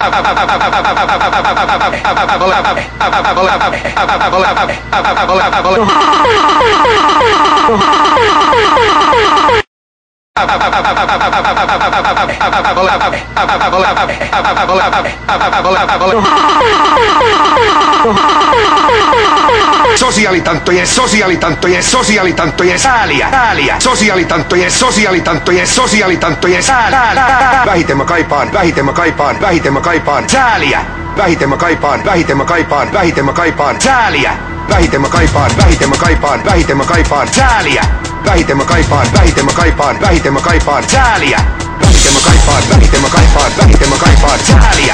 Sosiaalitanttojen sääliä. Sosiaalitanttojen sääliä. Vähiten mä kaipaan sääliä. Vähiten mä kaipaan sääliä. Vähiten mä kaipaan sääliä. Vähiten mä kaipaan sääliä.